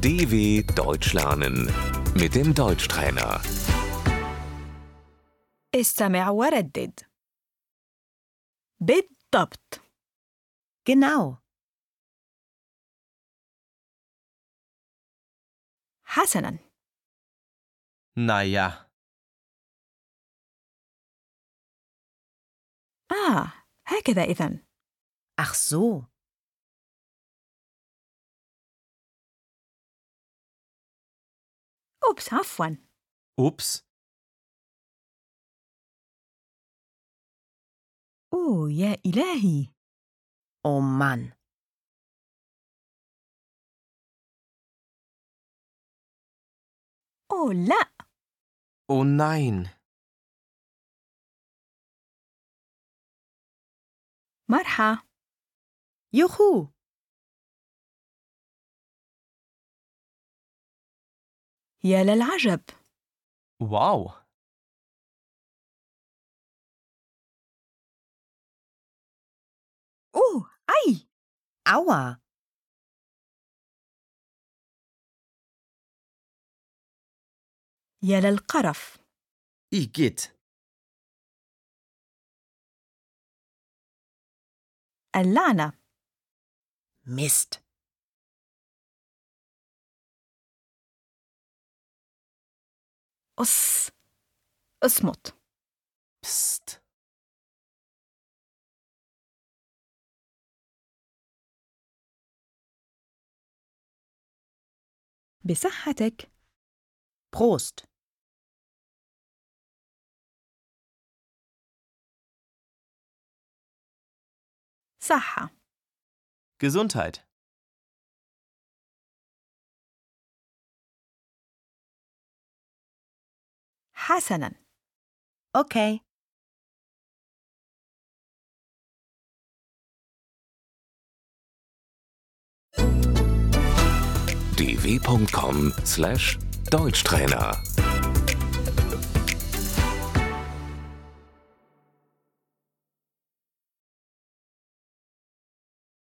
DW Deutsch lernen mit dem Deutschtrainer. استمع وردد. بالضبط. Genau. حسناً. Naja, هكذا إذن. Ach so. أوبس، عفواً. ups, أوه يا إلهي. Oh Mann. أوه لا. oh nein, مرحى. Juhu. يا للعجب. wow, أوه أي. Aua. يا للقرف. igitt, اللعنة. Mist. اصمت. pst, بصحتك. Prost. صحة. Gesundheit, حسناً. Okay. dw.com/Deutschtrainer